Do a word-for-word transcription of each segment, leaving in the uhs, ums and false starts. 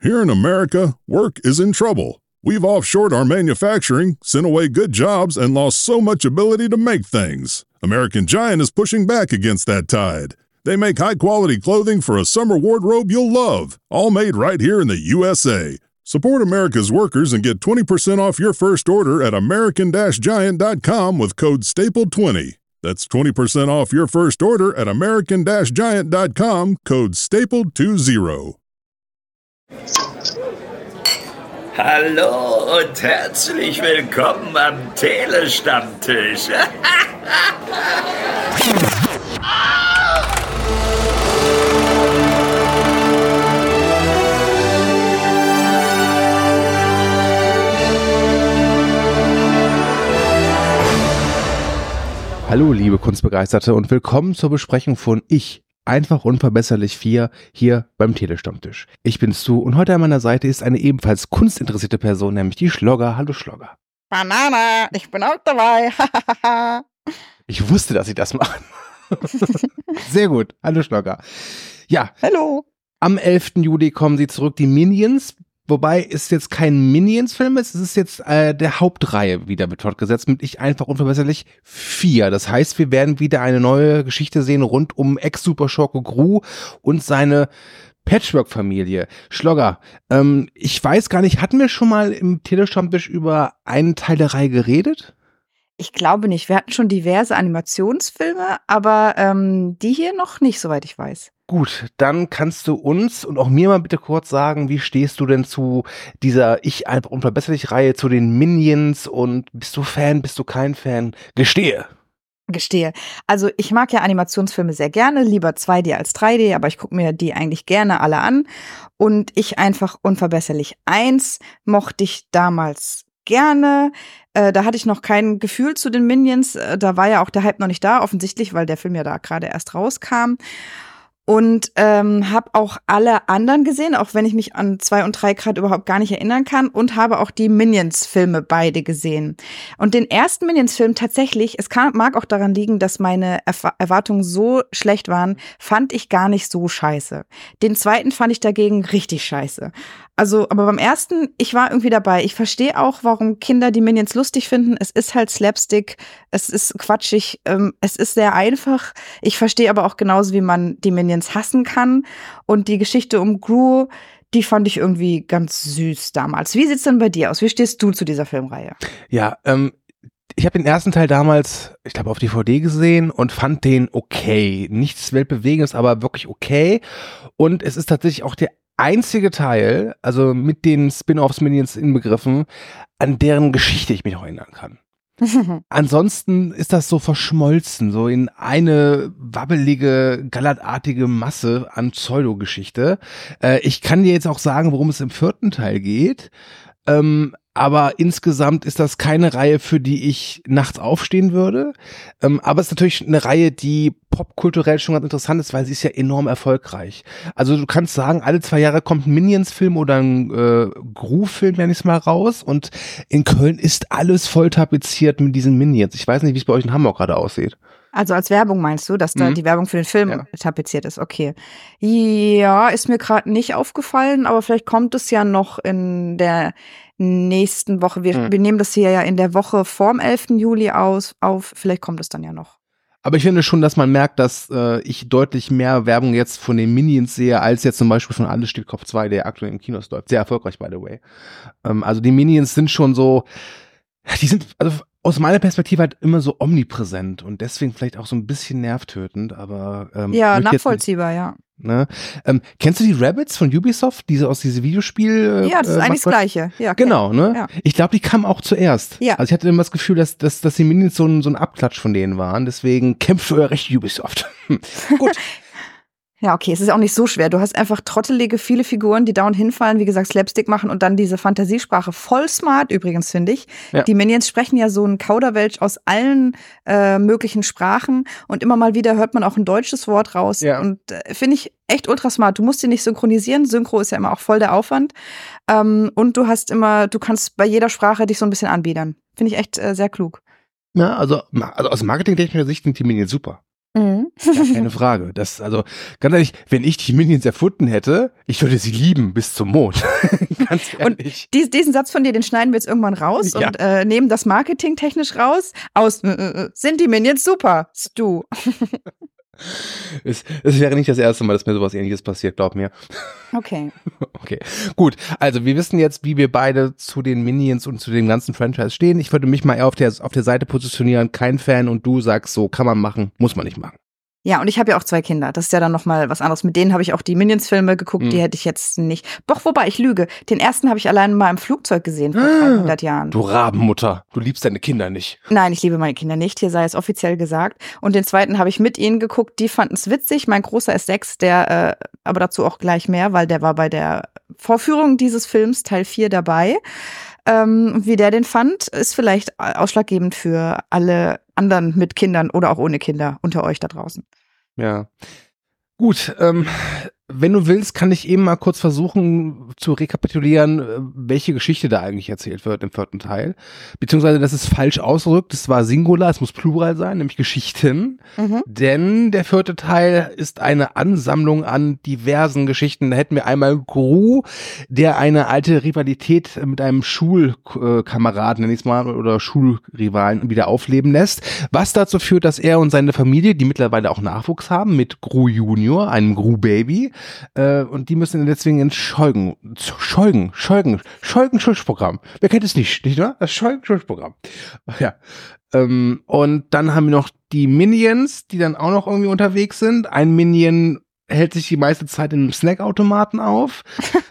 Here in America, work is in trouble. We've offshored our manufacturing, sent away good jobs, and lost so much ability to make things. American Giant is pushing back against that tide. They make high-quality clothing for a summer wardrobe you'll love, all made right here in the U S A. Support America's workers and get twenty percent off your first order at American Giant dot com with code stapled twenty. That's twenty percent off your first order at American Giant dot com, code stapled twenty. Hallo und herzlich willkommen am Telestammtisch. Hallo liebe Kunstbegeisterte und willkommen zur Besprechung von Ich, einfach unverbesserlich vier, hier beim Telestammtisch. Ich bin Stu und heute an meiner Seite ist eine ebenfalls kunstinteressierte Person, nämlich die Schlogger. Hallo Schlogger. Banana, ich bin auch dabei. Ich wusste, dass sie das machen. Sehr gut. Hallo Schlogger. Ja. Hallo. Am elften Juli kommen sie zurück, die Minions. Wobei es jetzt kein Minions-Film ist, es ist jetzt äh, der Hauptreihe wieder mit fortgesetzt mit Ich, einfach unverbesserlich vier. Das heißt, wir werden wieder eine neue Geschichte sehen rund um Ex-Super-Schurke Gru und seine Patchwork-Familie. Schlogger, ähm, ich weiß gar nicht, hatten wir schon mal im Telestammtisch über einen Teil der Reihe geredet? Ich glaube nicht. Wir hatten schon diverse Animationsfilme, aber ähm, die hier noch nicht, soweit ich weiß. Gut, dann kannst du uns und auch mir mal bitte kurz sagen, wie stehst du denn zu dieser Ich, einfach unverbesserlich Reihe, zu den Minions und bist du Fan, bist du kein Fan? Gestehe. Gestehe. Also ich mag ja Animationsfilme sehr gerne, lieber zwei D als drei D, aber ich gucke mir die eigentlich gerne alle an. Und Ich, einfach unverbesserlich eins mochte ich damals gerne. Äh, da hatte ich noch kein Gefühl zu den Minions. Äh, da war ja auch der Hype noch nicht da, offensichtlich, weil der Film ja da gerade erst rauskam. Und ähm, habe auch alle anderen gesehen, auch wenn ich mich an zwei und drei gerade überhaupt gar nicht erinnern kann, und habe auch die Minions-Filme beide gesehen. Und den ersten Minions-Film tatsächlich, es kann, mag auch daran liegen, dass meine Erf- Erwartungen so schlecht waren, fand ich gar nicht so scheiße. Den zweiten fand ich dagegen richtig scheiße. Also, aber beim ersten, ich war irgendwie dabei. Ich verstehe auch, warum Kinder die Minions lustig finden. Es ist halt Slapstick, es ist quatschig, ähm, es ist sehr einfach. Ich verstehe aber auch genauso, wie man die Minions hassen kann. Und die Geschichte um Gru, die fand ich irgendwie ganz süß damals. Wie sieht's denn bei dir aus? Wie stehst du zu dieser Filmreihe? Ja, ähm, ich habe den ersten Teil damals, ich glaube, auf D V D gesehen und fand den okay. Nichts Weltbewegendes, aber wirklich okay. Und es ist tatsächlich auch der einzige Teil, also mit den Spin-offs Minions inbegriffen, an deren Geschichte ich mich noch erinnern kann. Ansonsten ist das so verschmolzen, so in eine wabbelige, gallertartige Masse an Pseudogeschichte. Äh, ich kann dir jetzt auch sagen, worum es im vierten Teil geht. Ähm, aber insgesamt ist das keine Reihe, für die ich nachts aufstehen würde. Ähm, aber es ist natürlich eine Reihe, die popkulturell schon ganz interessant ist, weil sie ist ja enorm erfolgreich. Also du kannst sagen, alle zwei Jahre kommt ein Minions-Film oder ein äh, Gru-Film, nenne ich es mal, raus. Und in Köln ist alles voll tapeziert mit diesen Minions. Ich weiß nicht, wie es bei euch in Hamburg gerade aussieht. Also als Werbung meinst du, dass da Mhm. die Werbung für den Film Ja. tapeziert ist? Okay. Ja, ist mir gerade nicht aufgefallen, aber vielleicht kommt es ja noch in der nächsten Woche. Wir, Mhm. wir nehmen das hier ja in der Woche vorm elften Juli aus, auf. Vielleicht kommt es dann ja noch. Aber ich finde schon, dass man merkt, dass äh, ich deutlich mehr Werbung jetzt von den Minions sehe, als jetzt zum Beispiel von Alles steht Kopf zwei, der aktuell im Kinos läuft. Sehr erfolgreich, by the way. Ähm, also die Minions sind schon so, die sind also aus meiner Perspektive halt immer so omnipräsent und deswegen vielleicht auch so ein bisschen nervtötend, aber ähm, Ja, möchte jetzt nachvollziehbar, ja. nicht, ne? ähm, Kennst du die Rabbids von Ubisoft, diese aus diesem Videospiel? Äh, Ja, das ist äh, eigentlich das Maskottchen? Gleiche. Ja, Genau, ne? Ja. Ich glaube, die kamen auch zuerst. Ja. Also ich hatte immer das Gefühl, dass, dass, dass die Minions so ein, so ein Abklatsch von denen waren. Deswegen kämpft für euer Recht, Ubisoft. Gut. Ja, okay, es ist auch nicht so schwer. Du hast einfach trottelige, viele Figuren, die dauernd hinfallen, wie gesagt, Slapstick machen und dann diese Fantasiesprache. Voll smart übrigens, finde ich. Ja. Die Minions sprechen ja so ein Kauderwelsch aus allen äh, möglichen Sprachen und immer mal wieder hört man auch ein deutsches Wort raus. Ja. Und äh, finde ich echt ultra smart. Du musst sie nicht synchronisieren. Synchro ist ja immer auch voll der Aufwand. Ähm, und du hast immer, du kannst bei jeder Sprache dich so ein bisschen anbiedern. Finde ich echt äh, sehr klug. Ja, also, also aus marketingtechnischer Sicht sind die Minions super. Mhm. Ja, keine Frage. Das, also, ganz ehrlich, wenn ich die Minions erfunden hätte, ich würde sie lieben bis zum Mond. Ganz ehrlich. Und dies, diesen Satz von dir, den schneiden wir jetzt irgendwann raus Ja. und äh, nehmen das Marketing technisch raus. Aus, äh, äh, sind die Minions super, Stu. Es, es wäre nicht das erste Mal, dass mir sowas Ähnliches passiert, glaub mir. Okay. Okay, gut. Also wir wissen jetzt, wie wir beide zu den Minions und zu dem ganzen Franchise stehen. Ich würde mich mal eher auf der, auf der Seite positionieren, kein Fan, und du sagst so, kann man machen, muss man nicht machen. Ja, und ich habe ja auch zwei Kinder. Das ist ja dann nochmal was anderes. Mit denen habe ich auch die Minions-Filme geguckt, Mhm. die hätte ich jetzt nicht. Doch, wobei, ich lüge. Den ersten habe ich allein mal im Flugzeug gesehen vor dreihundert Jahren. Du Rabenmutter, du liebst deine Kinder nicht. Nein, ich liebe meine Kinder nicht, hier sei es offiziell gesagt. Und den zweiten habe ich mit ihnen geguckt, die fanden es witzig. Mein Großer ist sechs, der, äh, aber dazu auch gleich mehr, weil der war bei der Vorführung dieses Films, Teil vier, dabei. Ähm, und wie der den fand, ist vielleicht ausschlaggebend für alle anderen mit Kindern oder auch ohne Kinder unter euch da draußen. Ja. Gut, ähm, wenn du willst, kann ich eben mal kurz versuchen zu rekapitulieren, äh, welche Geschichte da eigentlich erzählt wird im vierten Teil. Beziehungsweise, das ist falsch ausgedrückt, es war Singular, es muss Plural sein, nämlich Geschichten. Mhm. Denn der vierte Teil ist eine Ansammlung an diversen Geschichten. Da hätten wir einmal Gru, der eine alte Rivalität mit einem Schulkameraden, nenn ich's mal, oder Schulrivalen wieder aufleben lässt, was dazu führt, dass er und seine Familie, die mittlerweile auch Nachwuchs haben, mit Gru Junior, einem Gru-Baby, Äh, und die müssen deswegen ins Scheugen, Scheugen, Scheugen, Scheugen-Schutzprogramm. Wer kennt es nicht, nicht wahr? Das Scheugen-Schutzprogramm. Ja. Ähm, und dann haben wir noch die Minions, die dann auch noch irgendwie unterwegs sind. Ein Minion hält sich die meiste Zeit in einem Snackautomaten auf.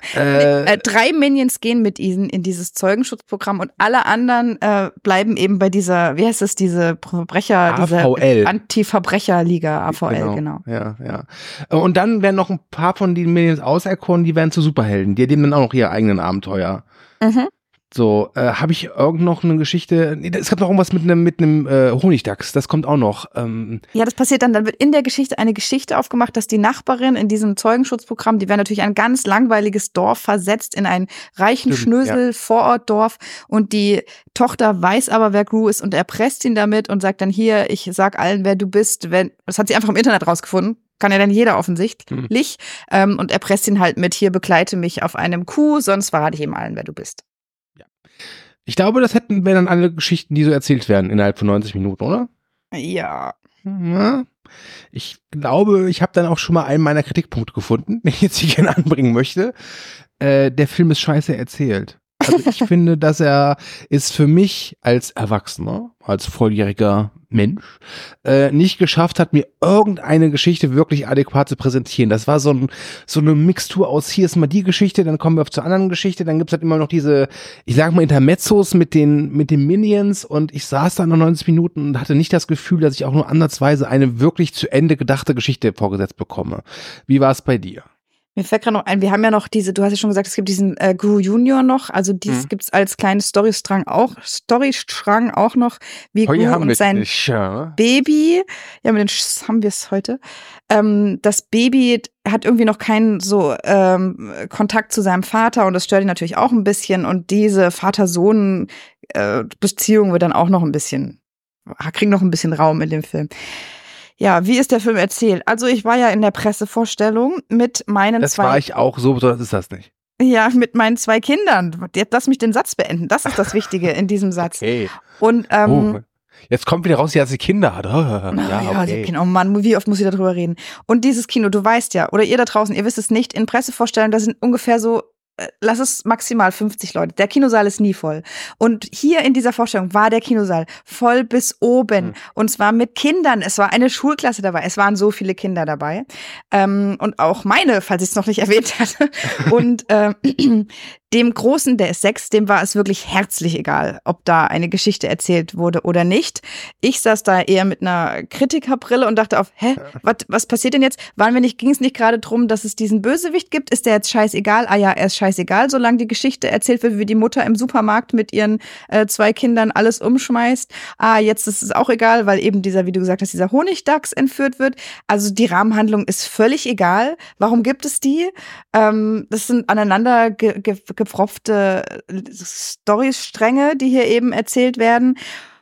äh, Äh, drei Minions gehen mit ihnen in dieses Zeugenschutzprogramm und alle anderen äh, bleiben eben bei dieser, wie heißt es, diese Verbrecher, A V L. diese Anti-Verbrecher-Liga, A V L, genau. Ja, ja. Und dann werden noch ein paar von den Minions auserkoren, die werden zu Superhelden. Die erleben dann auch noch ihre eigenen Abenteuer. Mhm. So, äh, habe ich irgend noch eine Geschichte? Nee, es gab noch irgendwas mit einem mit einem äh, Honigdachs, das kommt auch noch. Ähm, Ja, das passiert dann, dann wird in der Geschichte eine Geschichte aufgemacht, dass die Nachbarin in diesem Zeugenschutzprogramm, die werden natürlich in ein ganz langweiliges Dorf versetzt, in ein reichen Stimmt, Schnösel-Vorortdorf, und die Tochter weiß aber, wer Gru ist, und erpresst ihn damit und sagt dann, hier, ich sag allen, wer du bist, wenn, das hat sie einfach im Internet rausgefunden. Kann ja dann jeder offensichtlich. Hm. Ähm, und erpresst ihn halt mit, hier, begleite mich auf einem Kuh, sonst verrate ich ihm allen, wer du bist. Ich glaube, das hätten wir dann alle Geschichten, die so erzählt werden, innerhalb von neunzig Minuten, oder? Ja. Ja. Ich glaube, ich habe dann auch schon mal einen meiner Kritikpunkte gefunden, den ich jetzt hier gerne anbringen möchte. Äh, der Film ist scheiße erzählt. Also ich finde, dass er es für mich als Erwachsener, als volljähriger Mensch, äh, nicht geschafft hat, mir irgendeine Geschichte wirklich adäquat zu präsentieren. Das war so, ein, so eine Mixtur aus, hier ist mal die Geschichte, dann kommen wir auf zur anderen Geschichte, dann gibt's halt immer noch diese, ich sag mal, Intermezzos mit den, mit den Minions, und ich saß da nach neunzig Minuten und hatte nicht das Gefühl, dass ich auch nur ansatzweise eine wirklich zu Ende gedachte Geschichte vorgesetzt bekomme. Wie war es bei dir? Mir fällt gerade noch ein, wir haben ja noch diese, du hast ja schon gesagt, es gibt diesen äh, Gru Junior noch, also dies Mhm. gibt's als kleinen Storystrang auch, Storystrang auch noch, wie Heute Gru haben wir und es sein nicht, ja. Baby, ja, mit den Sch haben wir es heute. Ähm, das Baby hat irgendwie noch keinen so ähm, Kontakt zu seinem Vater, und das stört ihn natürlich auch ein bisschen, und diese Vater-Sohn-Beziehung wird dann auch noch ein bisschen, kriegen noch ein bisschen Raum in dem Film. Ja, wie ist der Film erzählt? Also ich war ja in der Pressevorstellung mit meinen Das zwei... war ich auch, so das ist das nicht. Ja, mit meinen zwei Kindern. Jetzt lass mich den Satz beenden. Das ist das Wichtige in diesem Satz. Okay. Und ähm, Oh, jetzt kommt wieder raus, dass sie Kinder hat. Oh, ja, ja, ja, okay. Kinder. Oh Mann, wie oft muss ich darüber reden? Und dieses Kino, du weißt ja, oder ihr da draußen, ihr wisst es nicht, in Pressevorstellungen, da sind ungefähr so, äh, lass es maximal fünfzig Leute. Der Kinosaal ist nie voll. Und hier in dieser Vorstellung war der Kinosaal voll bis oben. Hm. Und zwar mit Kindern. Es war eine Schulklasse dabei. Es waren so viele Kinder dabei. Ähm, und auch meine, falls ich es noch nicht erwähnt hatte. Und äh, dem Großen, der ist sechs, dem war es wirklich herzlich egal, ob da eine Geschichte erzählt wurde oder nicht. Ich saß da eher mit einer Kritikerbrille und dachte auf, hä, was, was passiert denn jetzt? Waren wir nicht, ging es nicht gerade drum, dass es diesen Bösewicht gibt? Ist der jetzt scheißegal? Ah ja, er ist scheißegal, solange die Geschichte erzählt wird, wie die Mutter im Supermarkt mit ihren äh, zwei Kindern alles umschmeißt. Ah, jetzt ist es auch egal, weil eben dieser, wie du gesagt hast, dieser Honigdachs entführt wird. Also die Rahmenhandlung ist völlig egal. Warum gibt es die? Ähm, das sind aneinander ge ge gepfropfte Storystränge, die hier eben erzählt werden.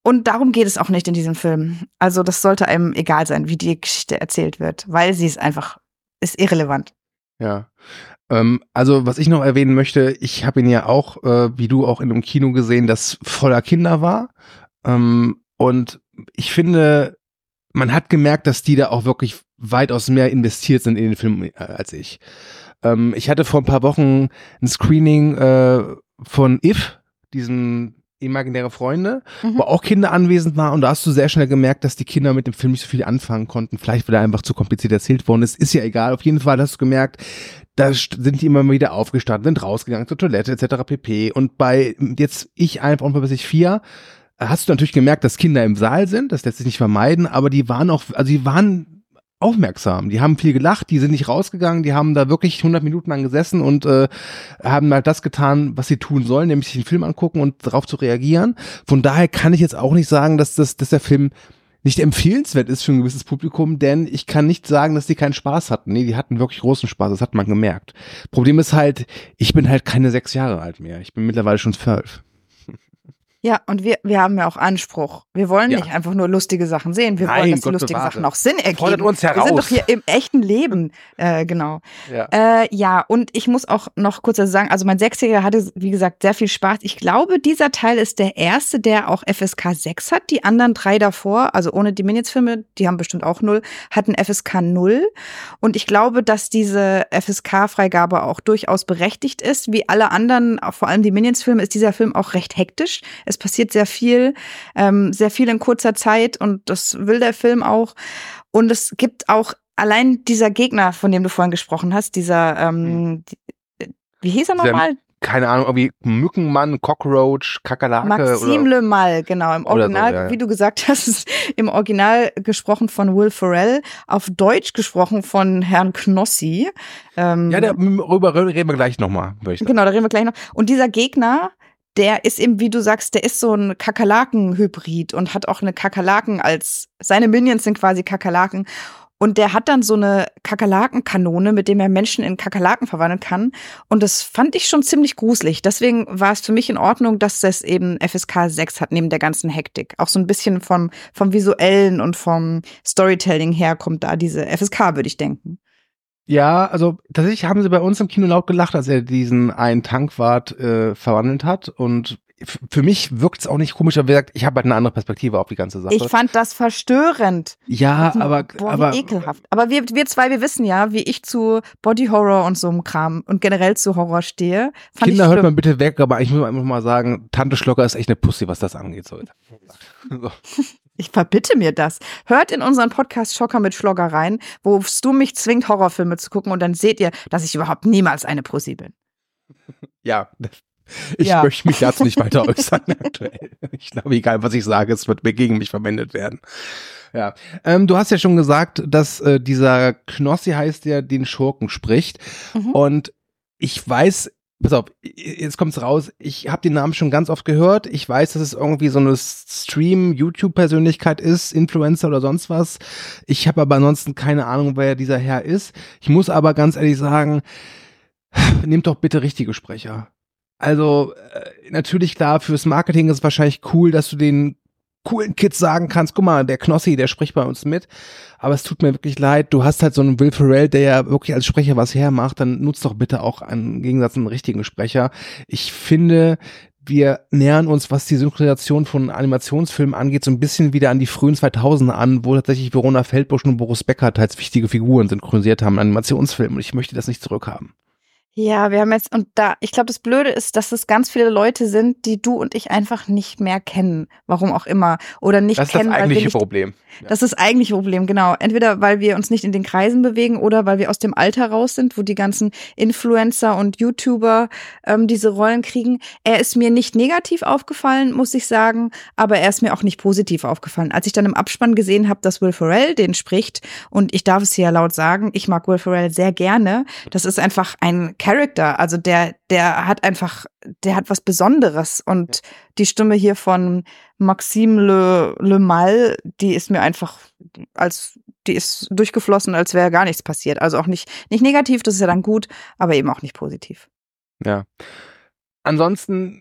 Und darum geht es auch nicht in diesem Film. Also das sollte einem egal sein, wie die Geschichte erzählt wird, weil sie ist einfach, ist irrelevant. Ja. Ähm, also was ich noch erwähnen möchte, ich habe ihn ja auch, äh, wie du auch in einem Kino gesehen, das voller Kinder war. Ähm, und ich finde, man hat gemerkt, dass die da auch wirklich weitaus mehr investiert sind in den Film äh, als ich. Ähm, ich hatte vor ein paar Wochen ein Screening äh, von If, diesen Imaginäre Freunde, mhm. wo auch Kinder anwesend waren und da hast du sehr schnell gemerkt, dass die Kinder mit dem Film nicht so viel anfangen konnten. Vielleicht, weil er einfach zu kompliziert erzählt worden ist. Ist ja egal. Auf jeden Fall hast du gemerkt, da sind die immer mal wieder aufgestanden, sind rausgegangen zur Toilette et cetera pp. Und bei jetzt ich einfach unverbesslich vier hast du natürlich gemerkt, dass Kinder im Saal sind. Das lässt sich nicht vermeiden, aber die waren auch, also die waren aufmerksam. Die haben viel gelacht, die sind nicht rausgegangen, die haben da wirklich hundert Minuten lang gesessen und äh, haben halt das getan, was sie tun sollen, nämlich sich den Film angucken und darauf zu reagieren. Von daher kann ich jetzt auch nicht sagen, dass, das, dass der Film nicht empfehlenswert ist für ein gewisses Publikum, denn ich kann nicht sagen, dass die keinen Spaß hatten. Nee, die hatten wirklich großen Spaß, das hat man gemerkt. Problem ist halt, ich bin halt keine sechs Jahre alt mehr. Ich bin mittlerweile schon zwölf. Ja, und wir, wir haben ja auch Anspruch. Wir wollen Ja. nicht einfach nur lustige Sachen sehen. Wir Nein, wollen, dass die Gott lustigen bewahre. Sachen auch Sinn ergeben. Fordert uns Wir sind heraus. doch hier im echten Leben. Äh, genau. Ja. Äh, ja, und ich muss auch noch kurz dazu sagen, also mein Sechsjähriger hatte, wie gesagt, sehr viel Spaß. Ich glaube, dieser Teil ist der erste, der auch F S K sechs hat. Die anderen drei davor, also ohne die Minions-Filme, die haben bestimmt auch null, hatten F S K null. Und ich glaube, dass diese F S K-Freigabe auch durchaus berechtigt ist. Wie alle anderen, auch vor allem die Minions-Filme, ist dieser Film auch recht hektisch. Es passiert sehr viel. Ähm, sehr viel in kurzer Zeit und das will der Film auch. Und es gibt auch allein dieser Gegner, von dem du vorhin gesprochen hast, dieser, ähm, die, wie hieß er nochmal? Keine Ahnung, irgendwie Mückenmann, Cockroach, Kakerlake Maxime oder Le Mal, genau. Im Oder Original, so, ja, ja. wie du gesagt hast, ist im Original gesprochen von Will Ferrell, auf Deutsch gesprochen von Herrn Knossi. Ähm, ja, darüber reden wir gleich nochmal. Genau, da reden wir gleich noch. Und dieser Gegner, der ist eben, wie du sagst, der ist so ein Kakerlaken-Hybrid und hat auch eine Kakerlaken als, seine Minions sind quasi Kakerlaken. Und der hat dann so eine Kakerlakenkanone, mit dem er Menschen in Kakerlaken verwandeln kann. Und das fand ich schon ziemlich gruselig. Deswegen war es für mich in Ordnung, dass das eben F S K sechs hat, neben der ganzen Hektik. Auch so ein bisschen vom, vom Visuellen und vom Storytelling her kommt da diese F S K, würde ich denken. Ja, also tatsächlich haben sie bei uns im Kino laut gelacht, als er diesen einen Tankwart äh, verwandelt hat. Und f- für mich wirkt es auch nicht komisch, aber wie gesagt, ich habe halt eine andere Perspektive auf die ganze Sache. Ich fand das verstörend. ja, Das- aber, Boah, aber wie ekelhaft. Aber wir, wir zwei, wir wissen ja, wie ich zu Body Horror und so einem Kram und generell zu Horror stehe. Fand Kinder ich hört schlimm. man bitte weg, aber ich muss einfach mal sagen, Tante Schlocker ist echt eine Pussy, was das angeht. So. So. Ich verbitte mir das. Hört in unseren Podcast Schocker mit Schlogger rein, wo du mich zwingt, Horrorfilme zu gucken und dann seht ihr, dass ich überhaupt niemals eine Pussy bin. Ja, ich Ja. möchte mich dazu nicht weiter äußern aktuell. Ich glaube, egal was ich sage, es wird gegen mich verwendet werden. Ja, ähm, du hast ja schon gesagt, dass äh, dieser Knossi heißt, der den Schurken spricht. Mhm. Und ich weiß, pass auf, jetzt kommt's raus, ich habe den Namen schon ganz oft gehört. Ich weiß, dass es irgendwie so eine Stream-YouTube-Persönlichkeit ist, Influencer oder sonst was. Ich habe aber ansonsten keine Ahnung, wer dieser Herr ist. Ich muss aber ganz ehrlich sagen, nehmt doch bitte richtige Sprecher. Also äh, natürlich klar, fürs Marketing ist es wahrscheinlich cool, dass du den coolen Kids sagen kannst, guck mal, der Knossi, der spricht bei uns mit, aber es tut mir wirklich leid, du hast halt so einen Will Ferrell, der ja wirklich als Sprecher was hermacht, dann nutzt doch bitte auch im Gegensatz einen richtigen Sprecher. Ich finde, wir nähern uns, was die Synchronisation von Animationsfilmen angeht, so ein bisschen wieder an die frühen zweitausender an, wo tatsächlich Verona Feldbusch und Boris Beckert als wichtige Figuren synchronisiert haben in Animationsfilmen und ich möchte das nicht zurückhaben. Ja, wir haben jetzt, und da, ich glaube, das Blöde ist, dass es ganz viele Leute sind, die du und ich einfach nicht mehr kennen. Warum auch immer. Oder nicht Das ist das kennen, weil wir eigentliche nicht, Problem. Das ist das eigentliche Problem, genau. Entweder weil wir uns nicht in den Kreisen bewegen oder weil wir aus dem Alter raus sind, wo die ganzen Influencer und YouTuber ähm, diese Rollen kriegen. Er ist mir nicht negativ aufgefallen, muss ich sagen, aber er ist mir auch nicht positiv aufgefallen. Als ich dann im Abspann gesehen habe, dass Will Ferrell den spricht, und ich darf es hier laut sagen, ich mag Will Ferrell sehr gerne. Das ist einfach ein Character, also der, der hat einfach, der hat was Besonderes und die Stimme hier von Maxime Le, Le Mal, die ist mir einfach als, die ist durchgeflossen, als wäre gar nichts passiert. Also auch nicht, nicht negativ, das ist ja dann gut, aber eben auch nicht positiv. Ja. Ansonsten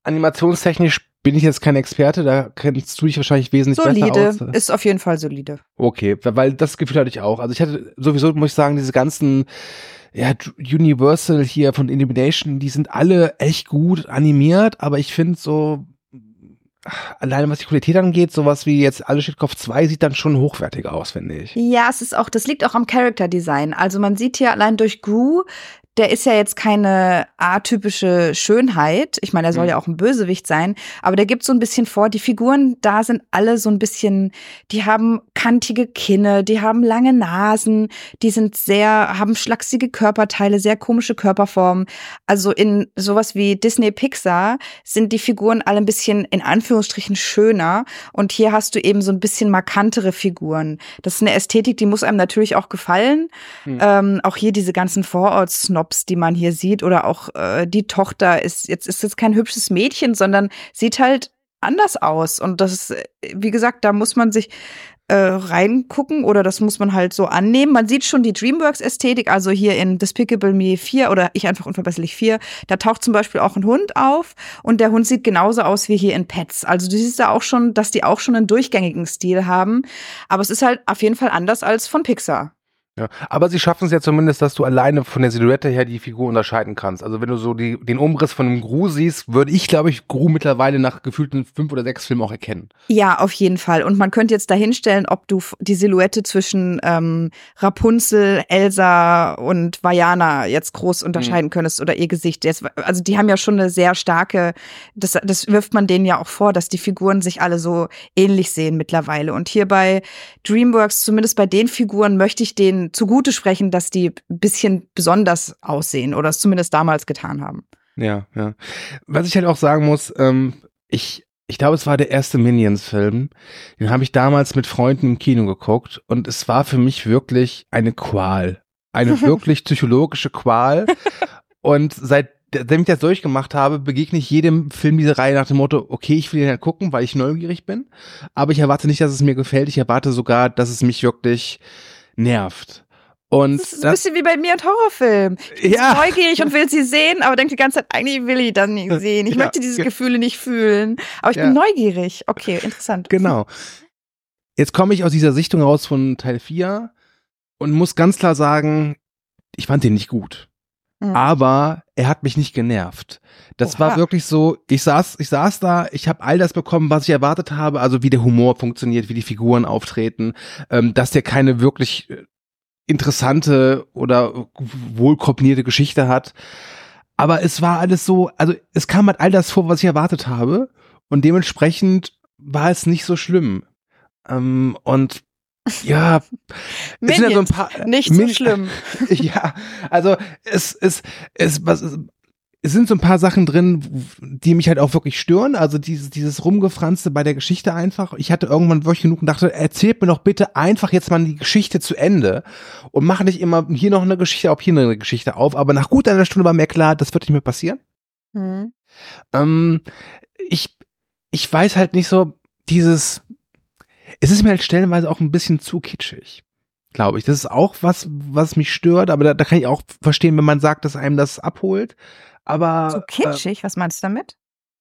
Animationstechnisch bin ich jetzt kein Experte, da kennst du dich wahrscheinlich wesentlich solide, besser aus. ist auf jeden Fall solide. Okay, weil das Gefühl hatte ich auch. Also ich hatte sowieso, muss ich sagen, diese ganzen ja, Universal hier von Illumination, die sind alle echt gut animiert, aber ich finde so, alleine was die Qualität angeht, sowas wie jetzt Alle steht Kopf zwei sieht dann schon hochwertiger aus, finde ich. Ja, es ist auch, das liegt auch am Character Design. Also man sieht hier allein durch Gru, der ist ja jetzt keine atypische Schönheit. Ich meine, er soll mhm. ja auch ein Bösewicht sein. Aber der gibt so ein bisschen vor, die Figuren da sind alle so ein bisschen, die haben kantige Kinne, die haben lange Nasen, die sind sehr, haben schlachsige Körperteile, sehr komische Körperformen. Also in sowas wie Disney Pixar sind die Figuren alle ein bisschen in Anführungsstrichen schöner. Und hier hast du eben so ein bisschen markantere Figuren. Das ist eine Ästhetik, die muss einem natürlich auch gefallen. Mhm. Ähm, auch hier diese ganzen Vororts-Snobs, die man hier sieht, oder auch äh, die Tochter ist jetzt ist jetzt kein hübsches Mädchen, sondern sieht halt anders aus. Und das ist, wie gesagt, da muss man sich äh, reingucken oder das muss man halt so annehmen. Man sieht schon die DreamWorks-Ästhetik, also hier in Despicable Me vier oder Ich einfach unverbesserlich vier, da taucht zum Beispiel auch ein Hund auf und der Hund sieht genauso aus wie hier in Pets. Also du siehst da auch schon, dass die auch schon einen durchgängigen Stil haben. Aber es ist halt auf jeden Fall anders als von Pixar. Ja, aber sie schaffen es ja zumindest, dass du alleine von der Silhouette her die Figur unterscheiden kannst. Also wenn du so die, den Umriss von einem Gru siehst, würde ich, glaube ich, Gru mittlerweile nach gefühlten fünf oder sechs Filmen auch erkennen. Ja, auf jeden Fall. Und man könnte jetzt dahinstellen, ob du die Silhouette zwischen ähm, Rapunzel, Elsa und Vajana jetzt groß unterscheiden mhm. könntest oder ihr Gesicht. Jetzt, also die haben ja schon eine sehr starke, das, das wirft man denen ja auch vor, dass die Figuren sich alle so ähnlich sehen mittlerweile. Und hier bei DreamWorks, zumindest bei den Figuren, möchte ich denen zugute sprechen, dass die ein bisschen besonders aussehen oder es zumindest damals getan haben. Ja, ja. Was ich halt auch sagen muss, ähm, ich, ich glaube, es war der erste Minions-Film, den habe ich damals mit Freunden im Kino geguckt und es war für mich wirklich eine Qual. Eine wirklich psychologische Qual. Und seitdem ich das durchgemacht habe, begegne ich jedem Film dieser Reihe nach dem Motto, okay, ich will den halt gucken, weil ich neugierig bin, aber ich erwarte nicht, dass es mir gefällt, ich erwarte sogar, dass es mich wirklich nervt. Und das ist ein bisschen wie bei mir ein Horrorfilm. Ich bin ja. neugierig und will sie sehen, aber denke die ganze Zeit, eigentlich will ich das nicht sehen. Ich ja. möchte diese Gefühle nicht fühlen, aber ich ja. bin neugierig. Okay, interessant. Genau. Jetzt komme ich aus dieser Sichtung raus von Teil vier und muss ganz klar sagen, ich fand den nicht gut. Mhm. Aber er hat mich nicht genervt. Das Oha. war wirklich so, ich saß, ich saß da, ich habe all das bekommen, was ich erwartet habe, also wie der Humor funktioniert, wie die Figuren auftreten, ähm, dass der keine wirklich interessante oder wohlkomponierte Geschichte hat. Aber es war alles so, also es kam halt all das vor, was ich erwartet habe und dementsprechend war es nicht so schlimm. Ähm, und ja, es sind ja so ein paar nicht so schlimm. Ja, also es es es was es sind so ein paar Sachen drin, die mich halt auch wirklich stören. Also dieses dieses Rumgefranste bei der Geschichte einfach. Ich hatte irgendwann wirklich genug und dachte, erzählt mir doch bitte einfach jetzt mal die Geschichte zu Ende und mach nicht immer hier noch eine Geschichte auf, hier eine Geschichte auf. Aber nach gut einer Stunde war mir klar, das wird nicht mehr passieren. Mhm. Ähm, ich ich weiß halt nicht so dieses. Es ist mir halt stellenweise auch ein bisschen zu kitschig, glaube ich. Das ist auch was, was mich stört, aber da, da kann ich auch verstehen, wenn man sagt, dass einem das abholt. Aber so kitschig, äh, was meinst du damit?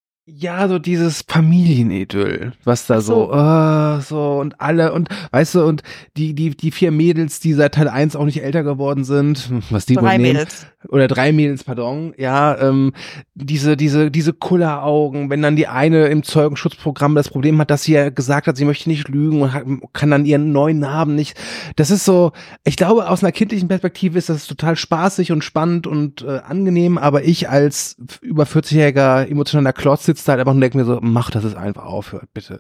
Ja, so dieses Familienidyll, was da so, so, uh, so und alle und weißt du, und die die die vier Mädels, die seit Teil eins auch nicht älter geworden sind, was die drei wohl nehmen, Mädels. Oder drei Mädels, pardon, ja, ähm, diese diese diese Kulleraugen, wenn dann die eine im Zeugenschutzprogramm das Problem hat, dass sie ja gesagt hat, sie möchte nicht lügen und hat, kann dann ihren neuen Namen nicht, das ist so, ich glaube, aus einer kindlichen Perspektive ist das total spaßig und spannend und äh, angenehm, aber ich als über vierzigjähriger emotionaler Klotz sitze da halt einfach und denke mir so, mach, dass es einfach aufhört, bitte.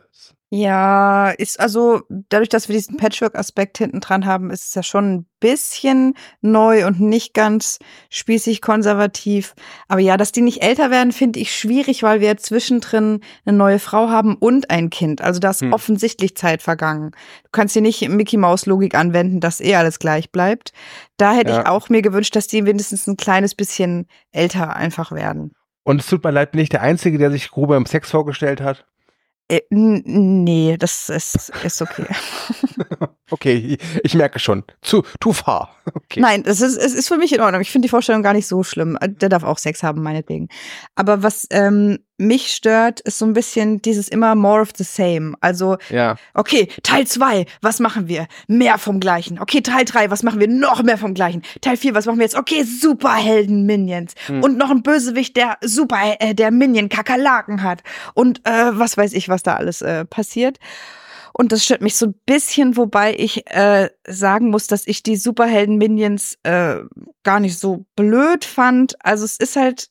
Ja, ist also, dadurch, dass wir diesen Patchwork-Aspekt hinten dran haben, ist es ja schon ein bisschen neu und nicht ganz spießig konservativ. Aber ja, dass die nicht älter werden, finde ich schwierig, weil wir zwischendrin eine neue Frau haben und ein Kind. Also da ist hm. offensichtlich Zeit vergangen. Du kannst hier nicht Mickey-Maus-Logik anwenden, dass eh alles gleich bleibt. Da hätte ja. ich auch mir gewünscht, dass die mindestens ein kleines bisschen älter einfach werden. Und es tut mir leid, bin ich der Einzige, der sich grob beim Sex vorgestellt hat? Äh, n- nee, das ist, ist okay. Okay, ich, ich merke schon. Zu, too far. Okay. Nein, es ist, es ist für mich in Ordnung. Ich finde die Vorstellung gar nicht so schlimm. Der darf auch Sex haben, meinetwegen. Aber was ähm, mich stört, ist so ein bisschen dieses immer more of the same. Also, ja. okay, Teil zwei, was machen wir? Mehr vom Gleichen. Okay, Teil drei, was machen wir? Noch mehr vom Gleichen. Teil vier, was machen wir jetzt? Okay, Superhelden-Minions. Hm. Und noch ein Bösewicht, der Super, äh, der Minion-Kakerlaken hat. Und äh, was weiß ich, was da alles äh, passiert. Und das stört mich so ein bisschen, wobei ich äh, sagen muss, dass ich die Superhelden-Minions äh, gar nicht so blöd fand. Also es ist halt,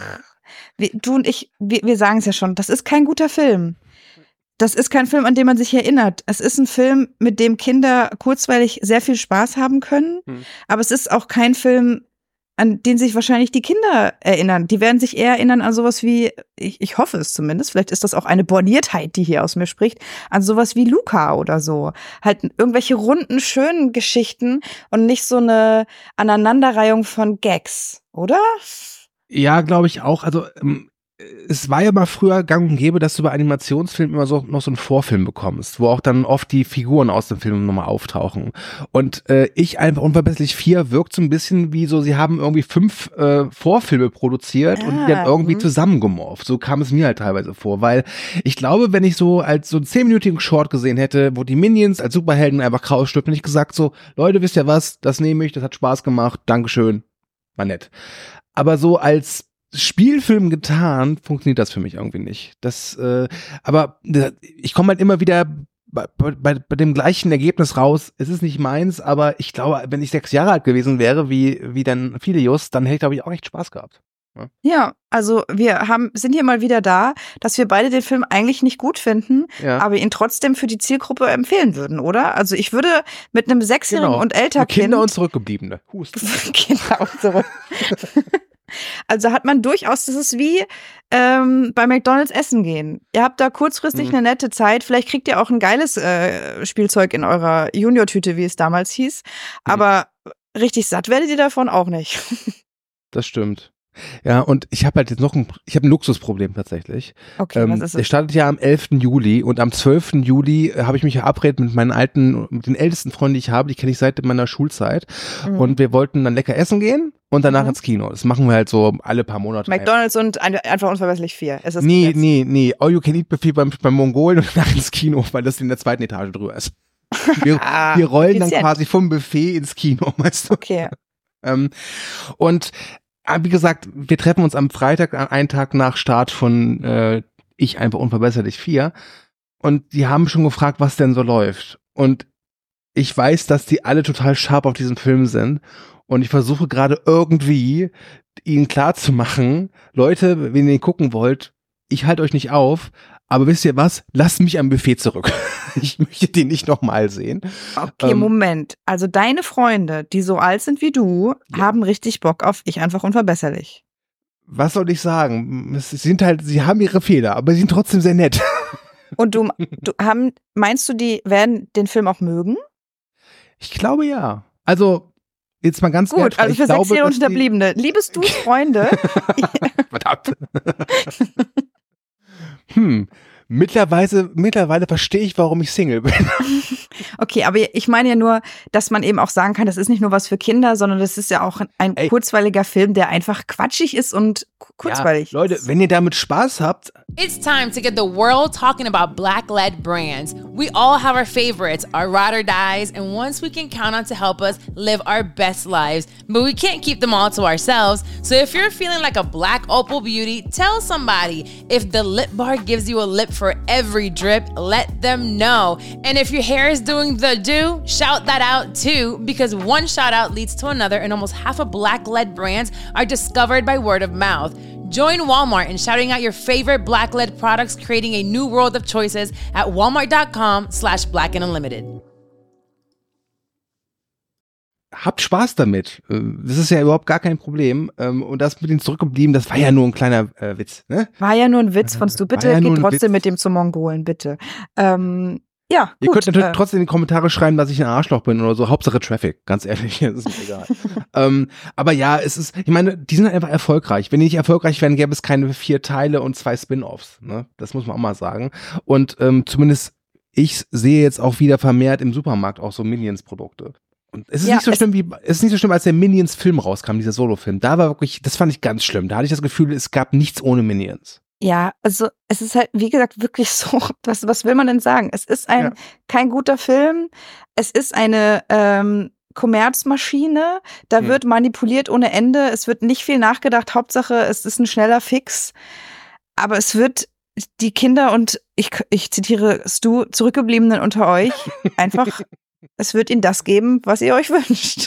wir, du und ich, wir, wir sagen es ja schon, das ist kein guter Film. Das ist kein Film, an den man sich erinnert. Es ist ein Film, mit dem Kinder kurzweilig sehr viel Spaß haben können. Hm. Aber es ist auch kein Film, an den sich wahrscheinlich die Kinder erinnern. Die werden sich eher erinnern an sowas wie, ich, ich hoffe es zumindest, vielleicht ist das auch eine Borniertheit, die hier aus mir spricht, an sowas wie Luca oder so. Halt irgendwelche runden, schönen Geschichten und nicht so eine Aneinanderreihung von Gags, oder? Ja, glaube ich auch. Also ähm es war ja mal früher gang und gäbe, dass du bei Animationsfilmen immer so noch so einen Vorfilm bekommst, wo auch dann oft die Figuren aus dem Film nochmal auftauchen. Und äh, ich einfach unverbesserlich vier wirkt so ein bisschen wie so, sie haben irgendwie fünf äh, Vorfilme produziert ah, und die dann irgendwie mh. zusammengemorpht. So kam es mir halt teilweise vor, weil ich glaube, wenn ich so als so einen zehnminütigen Short gesehen hätte, wo die Minions als Superhelden einfach rausstürzen, hätte ich gesagt so, Leute, wisst ihr was, das nehme ich, das hat Spaß gemacht, Dankeschön, war nett. Aber so als Spielfilm getan, funktioniert das für mich irgendwie nicht. Das, äh, aber ich komme halt immer wieder bei, bei, bei dem gleichen Ergebnis raus. Es ist nicht meins, aber ich glaube, wenn ich sechs Jahre alt gewesen wäre, wie wie dann Philius, dann hätte ich, glaube ich, auch echt Spaß gehabt. Ja. ja, also wir haben sind hier mal wieder da, dass wir beide den Film eigentlich nicht gut finden, ja. aber ihn trotzdem für die Zielgruppe empfehlen würden, oder? Also ich würde mit einem Sechsjährigen genau. und älter Kinder Kind und Zurückgebliebene. Hust. Kinder und zurück. Also hat man durchaus, das ist wie ähm, bei McDonald's essen gehen. Ihr habt da kurzfristig mhm. eine nette Zeit, vielleicht kriegt ihr auch ein geiles äh, Spielzeug in eurer Junior-Tüte, wie es damals hieß, mhm. aber richtig satt werdet ihr davon auch nicht. Das stimmt. Ja, und ich habe halt jetzt noch ein, ich habe ein Luxusproblem tatsächlich. Okay, ähm, was ist es? Der startet ja am elften Juli und am zwölften Juli äh, habe ich mich verabredet mit meinen alten, mit den ältesten Freunden, die ich habe, die kenne ich seit meiner Schulzeit mhm. und wir wollten dann lecker essen gehen und danach mhm. ins Kino. Das machen wir halt so alle paar Monate. McDonald's und ein, einfach unverbesserlich vier. Ist das nee, nee, nee, All-You-Can-Eat-Buffet beim, beim Mongolen und danach ins Kino, weil das in der zweiten Etage drüber ist. Wir, ah, wir rollen dann quasi vom Buffet ins Kino, weißt du? Okay. ähm, und wie gesagt, wir treffen uns am Freitag, einen Tag nach Start von äh, Ich einfach unverbesserlich vier und die haben schon gefragt, was denn so läuft und ich weiß, dass die alle total scharf auf diesen Film sind und ich versuche gerade irgendwie ihnen klarzumachen, Leute, wenn ihr ihn gucken wollt, ich halte euch nicht auf, aber wisst ihr was, lasst mich am Buffet zurück. Ich möchte den nicht nochmal sehen. Okay, ähm, Moment. Also deine Freunde, die so alt sind wie du, ja. haben richtig Bock auf Ich einfach unverbesserlich. Was soll ich sagen? Es sind halt, sie haben ihre Fehler, aber sie sind trotzdem sehr nett. Und du, du haben, meinst du, die werden den Film auch mögen? Ich glaube ja. Also, jetzt mal ganz gut, ehrlich, also für Sechsjährige und Hinterbliebene. Liebes du Freunde. Verdammt. hm. Mittlerweile, mittlerweile verstehe ich, warum ich Single bin. Okay, aber ich meine ja nur, dass man eben auch sagen kann, das ist nicht nur was für Kinder, sondern das ist ja auch ein Ey. kurzweiliger Film, der einfach quatschig ist und kurzweilig. Ja, Leute, wenn ihr damit Spaß habt. It's time to get the world talking about Black-led brands. We all have our favorites, our ride or dies, and ones we can count on to help us live our best lives. But we can't keep them all to ourselves. So if you're feeling like a Black Opal beauty, tell somebody. If the Lip Bar gives you a lip for every drip, let them know. And if your hair is doing the do, shout that out too, because one shout out leads to another and almost half of Black-led brands are discovered by word of mouth. Join Walmart in shouting out your favorite Black-led products, creating a new world of choices at walmart.com slash black and unlimited. Habt Spaß damit. Das ist ja überhaupt gar kein Problem. Und das mit den Zurückgeblieben, das war ja nur ein kleiner äh, Witz. Ne? War ja nur ein Witz von du. Bitte ja geht trotzdem Witz. Mit dem zum Mongolen, bitte. Ähm, ja, Ihr gut, könnt natürlich äh, trotzdem in die Kommentare schreiben, dass ich ein Arschloch bin oder so. Hauptsache Traffic, ganz ehrlich. Das ist mir egal. ähm, aber ja, es ist, ich meine, die sind einfach erfolgreich. Wenn die nicht erfolgreich wären, gäbe es keine vier Teile und zwei Spin-Offs. Ne? Das muss man auch mal sagen. Und ähm, zumindest ich sehe jetzt auch wieder vermehrt im Supermarkt auch so Minions-Produkte. Und es ist Ja, nicht so es- schlimm wie, es ist nicht so schlimm, als der Minions-Film rauskam, dieser Solo-Film. Da war wirklich, das fand ich ganz schlimm. Da hatte ich das Gefühl, es gab nichts ohne Minions. Ja, also es ist halt, wie gesagt, wirklich so, was, was will man denn sagen? Es ist ein Ja. kein guter Film, es ist eine ähm, Kommerzmaschine, da Hm. wird manipuliert ohne Ende, es wird nicht viel nachgedacht, Hauptsache es ist ein schneller Fix, aber es wird die Kinder und, ich, ich zitiere Stu, Zurückgebliebenen unter euch, einfach, es wird ihnen das geben, was ihr euch wünscht.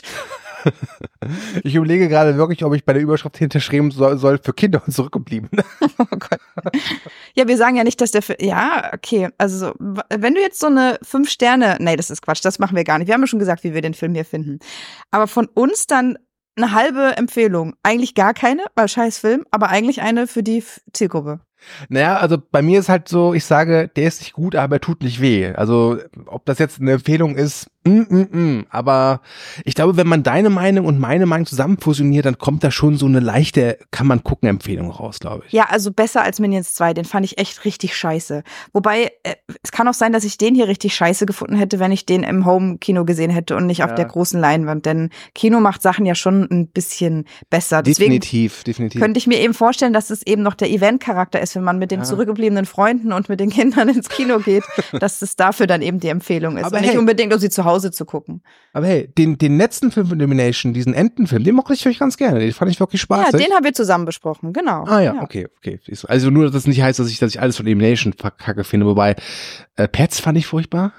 Ich überlege gerade wirklich, ob ich bei der Überschrift hinterschreiben soll, soll für Kinder und Zurückgebliebene. Oh Gott. Ja, wir sagen ja nicht, dass der Film, ja, okay, also w- wenn du jetzt so eine fünf Sterne, nee, das ist Quatsch, das machen wir gar nicht. Wir haben ja schon gesagt, wie wir den Film hier finden. Aber von uns dann eine halbe Empfehlung. Eigentlich gar keine, weil scheiß Film, aber eigentlich eine für die F- Zielgruppe. Naja, also bei mir ist halt so, ich sage, der ist nicht gut, aber er tut nicht weh. Also ob das jetzt eine Empfehlung ist, mm, mm, mm. aber ich glaube, wenn man deine Meinung und meine Meinung zusammen fusioniert, dann kommt da schon so eine leichte, kann man gucken, Empfehlung raus, glaube ich. Ja, also besser als Minions zwei, den fand ich echt richtig scheiße. Wobei, äh, es kann auch sein, dass ich den hier richtig scheiße gefunden hätte, wenn ich den im Home-Kino gesehen hätte und nicht auf Ja. der großen Leinwand, denn Kino macht Sachen ja schon ein bisschen besser. Deswegen Definitiv, definitiv. könnte ich mir eben vorstellen, dass es eben noch der Event-Charakter ist, wenn man mit den Ja. zurückgebliebenen Freunden und mit den Kindern ins Kino geht, dass es dafür dann eben die Empfehlung ist. Aber und nicht hey. unbedingt, um sie zu Hause zu gucken. Aber hey, den, den letzten Film von Illumination, diesen Entenfilm, den mochte ich wirklich ganz gerne. Den fand ich wirklich Ja, spaßig. den haben wir zusammen besprochen, genau. Ah ja, okay, okay. Siehst du. Also nur, dass das nicht heißt, dass ich, dass ich alles von Elimination kacke finde, wobei äh, Pets fand ich furchtbar.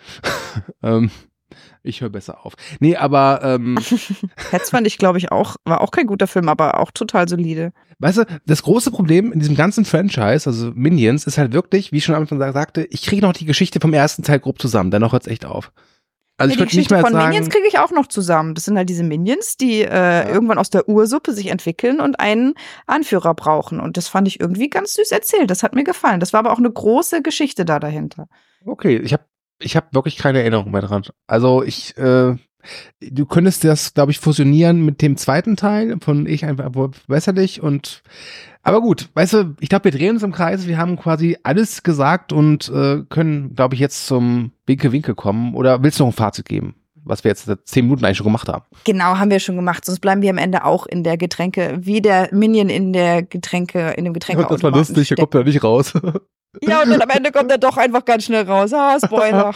ähm, ich höre besser auf. Nee, aber ähm, Pets fand ich, glaube ich, auch, war auch kein guter Film, aber auch total solide. weißt du, das große Problem in diesem ganzen Franchise, also Minions, ist halt wirklich, wie ich schon am Anfang sagte, ich kriege noch die Geschichte vom ersten Teil grob zusammen, danach hört's echt auf. Also Ja, ich die würde nicht Geschichte mehr von sagen, Minions kriege ich auch noch zusammen. Das sind halt diese Minions, die äh, irgendwann aus der Ursuppe sich entwickeln und einen Anführer brauchen. Und das fand ich irgendwie ganz süß erzählt. Das hat mir gefallen. Das war aber auch eine große Geschichte da dahinter. okay, ich habe ich hab wirklich keine Erinnerung mehr dran. Also ich, äh, du könntest das, glaube ich, fusionieren mit dem zweiten Teil von Ich einfach besserlich und aber gut, weißt du, ich glaube, wir drehen uns im Kreis, wir haben quasi alles gesagt und äh, können, glaube ich, jetzt zum Winke-Winke kommen. Oder willst du noch ein Fazit geben, was wir jetzt seit zehn Minuten eigentlich schon gemacht haben? Genau, haben wir schon gemacht. Sonst bleiben wir am Ende auch in der Getränke, wie der Minion in der Getränke, in dem Getränkeautomaten steckt. kommt da nicht raus. Ja, und dann am Ende kommt er doch einfach ganz schnell raus. Ah, Spoiler.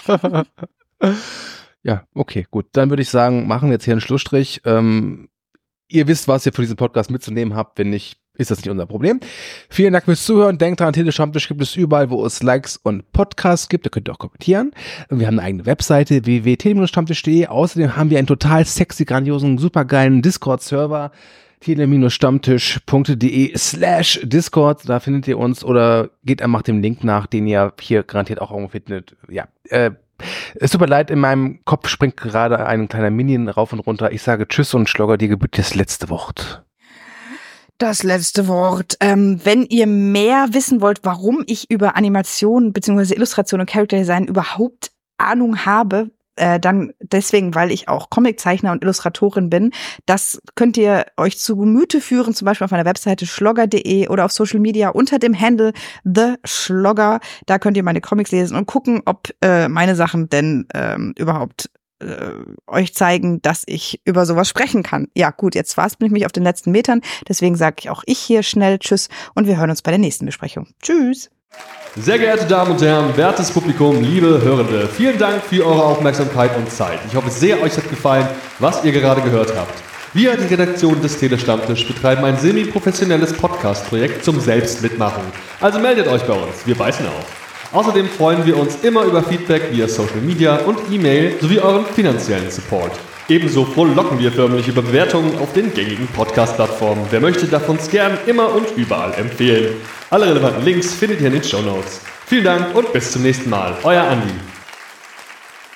Ja, okay, gut. Dann würde ich sagen, machen wir jetzt hier einen Schlussstrich. Ähm, ihr wisst, was ihr für diesen Podcast mitzunehmen habt. Wenn nicht, ist das nicht unser Problem. Vielen Dank fürs Zuhören. Denkt dran, Telestammtisch gibt es überall, wo es Likes und Podcasts gibt. Da könnt ihr auch kommentieren. Wir haben eine eigene Webseite, w w w punkt tele-stammtisch punkt de. Außerdem haben wir einen total sexy, grandiosen, supergeilen Discord-Server. tele-stammtisch.de slash Discord, da findet ihr uns oder geht einfach dem Link nach, den ihr hier garantiert auch irgendwo findet. Ja, äh, es tut mir leid, in meinem Kopf springt gerade ein kleiner Minion rauf und runter. Ich sage Tschüss und Schlogger, dir gebührt das letzte Wort. Das letzte Wort. Ähm, wenn ihr mehr wissen wollt, warum ich über Animation bzw. Illustration und Character Design überhaupt Ahnung habe, äh, dann deswegen, weil ich auch Comiczeichner und Illustratorin bin. Das könnt ihr euch zu Gemüte führen, zum Beispiel auf meiner Webseite schlogger punkt de oder auf Social Media unter dem Handle The Schlogger. Da könnt ihr meine Comics lesen und gucken, ob äh, meine Sachen denn ähm, überhaupt äh, euch zeigen, dass ich über sowas sprechen kann. Ja gut, jetzt war's, bin ich mich auf den letzten Metern. Deswegen sage ich auch ich hier schnell Tschüss und wir hören uns bei der nächsten Besprechung. Tschüss! Sehr geehrte Damen und Herren, wertes Publikum, liebe Hörende, vielen Dank für eure Aufmerksamkeit und Zeit. Ich hoffe sehr, euch hat gefallen, was ihr gerade gehört habt. Wir, die Redaktion des Telestammtisch, betreiben ein semi-professionelles Podcast-Projekt zum Selbstmitmachen. Also meldet euch bei uns, wir beißen auf. Außerdem freuen wir uns immer über Feedback via Social Media und E-Mail sowie euren finanziellen Support. Ebenso frohlocken wir förmlich über Bewertungen auf den gängigen Podcast-Plattformen. Wer möchte, darf uns gern immer und überall empfehlen. Alle relevanten Links findet ihr in den Shownotes. Vielen Dank und bis zum nächsten Mal. Euer Andi.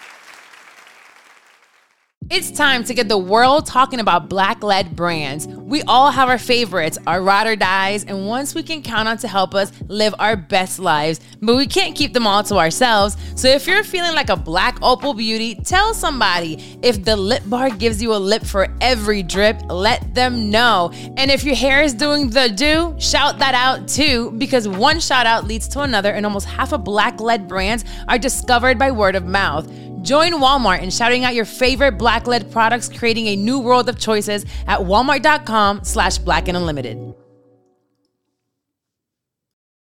It's time to get the world talking about Black-led brands. We all have our favorites, our ride or dies, and ones we can count on to help us live our best lives. But we can't keep them all to ourselves. So if you're feeling like a black opal beauty, tell somebody. If the Lip Bar gives you a lip for every drip, let them know. And if your hair is doing the do, shout that out too, because one shout out leads to another, and almost half of black-led brands are discovered by word of mouth. Join Walmart in shouting out your favorite black-led products, creating a new world of choices at walmart.com slash black and unlimited.